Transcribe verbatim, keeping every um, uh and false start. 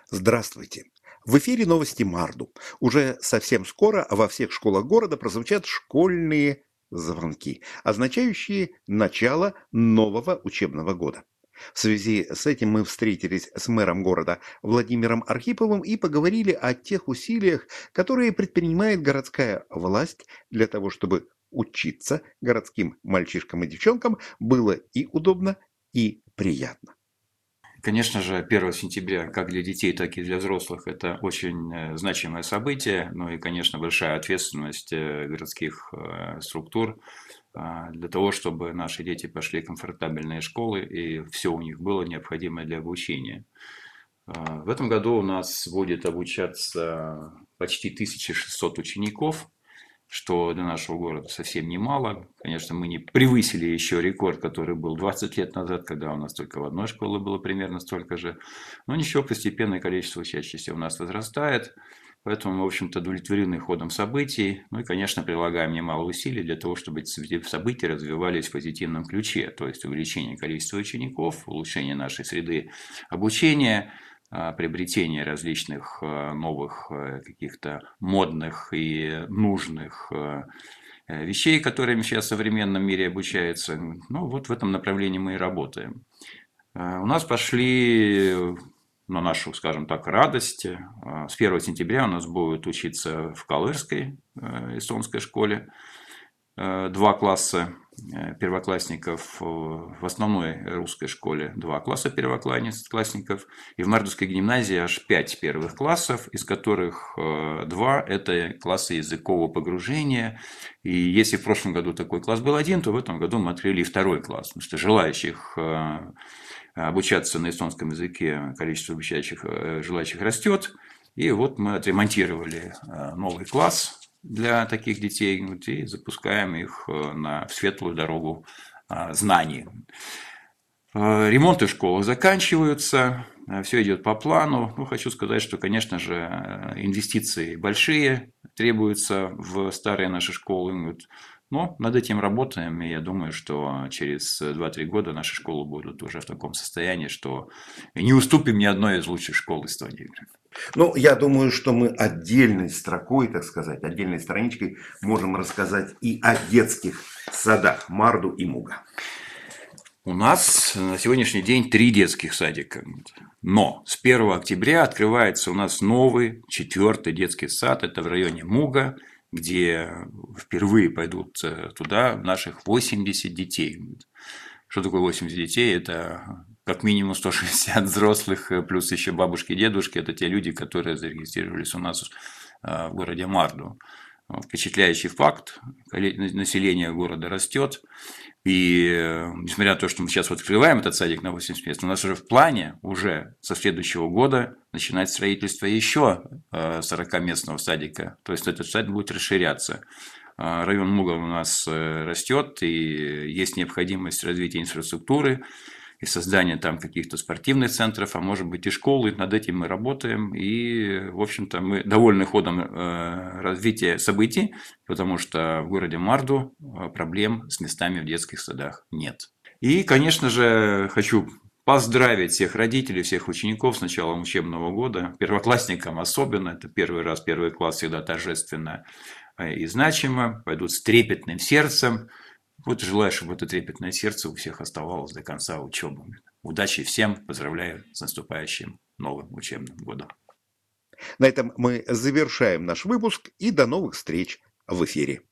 Здравствуйте! В эфире новости Марду. Уже совсем скоро во всех школах города прозвучат школьные звонки, означающие начало нового учебного года. В связи с этим мы встретились с мэром города Владимиром Архиповым и поговорили о тех усилиях, которые предпринимает городская власть для того, чтобы учиться городским мальчишкам и девчонкам было и удобно, и приятно. Конечно же, первое сентября как для детей, так и для взрослых это очень э, значимое событие, ну и, конечно, большая ответственность э, городских э, структур а, для того, чтобы наши дети пошли в комфортабельные школы и все у них было необходимое для обучения. А, В этом году у нас будет обучаться почти тысяча шестьсот учеников, что для нашего города совсем немало. Конечно, мы не превысили еще рекорд, который был двадцать лет назад, когда у нас только в одной школе было примерно столько же. Но ничего, постепенно количество учащихся у нас возрастает. Поэтому мы, в общем-то, удовлетворены ходом событий. Ну и, конечно, прилагаем немало усилий для того, чтобы эти события развивались в позитивном ключе. То есть увеличение количества учеников, улучшение нашей среды обучения, приобретение различных новых каких-то модных и нужных вещей, которыми сейчас в современном мире обучаются. Ну, вот в этом направлении мы и работаем. У нас пошли, на нашу, скажем так, радость. С первого сентября у нас будет учиться в Калужской эстонской школе два класса первоклассников, в основной русской школе два класса первоклассников, и в Мардовской гимназии аж пять первых классов, из которых два – это классы языкового погружения. И если в прошлом году такой класс был один, то в этом году мы открыли и второй класс, потому что желающих обучаться на эстонском языке, количество обучающих желающих растет. И вот мы отремонтировали новый класс для таких детей и запускаем их на светлую дорогу знаний. Ремонты в школах заканчиваются, все идет по плану. Ну, хочу сказать, что, конечно же, инвестиции большие требуются в старые наши школы. Но над этим работаем, и я думаю, что через два-три года наши школы будут уже в таком состоянии, что не уступим ни одной из лучших школ Эстонии. Ну, я думаю, что мы отдельной строкой, так сказать, отдельной страничкой можем рассказать и о детских садах Марду и Муга. У нас на сегодняшний день три детских садика. Но с первого октября открывается у нас новый, четвертый детский сад. Это в районе Муга, где впервые пойдут туда наших восемьдесят детей. Что такое восемьдесят детей? Это как минимум сто шестьдесят взрослых, плюс еще бабушки и дедушки. Это те люди, которые зарегистрировались у нас в городе Марду. Впечатляющий факт. Население города растет. И несмотря на то, что мы сейчас вот открываем этот садик на восемьдесят мест, у нас уже в плане уже со следующего года начинать строительство еще сорокаместного садика. То есть этот садик будет расширяться. Район Муга у нас растет, и есть необходимость развития инфраструктуры и создания там каких-то спортивных центров, а может быть и школы. Над этим мы работаем. И, в общем-то, мы довольны ходом развития событий, потому что в городе Марду проблем с местами в детских садах нет. И, конечно же, хочу поздравить всех родителей, всех учеников с началом учебного года. Первоклассникам особенно. Это первый раз, первый класс всегда торжественно и значимо. Пойдут с трепетным сердцем. Вот желаю, чтобы это трепетное сердце у всех оставалось до конца учебы. Удачи всем. Поздравляю с наступающим новым учебным годом. На этом мы завершаем наш выпуск и до новых встреч в эфире.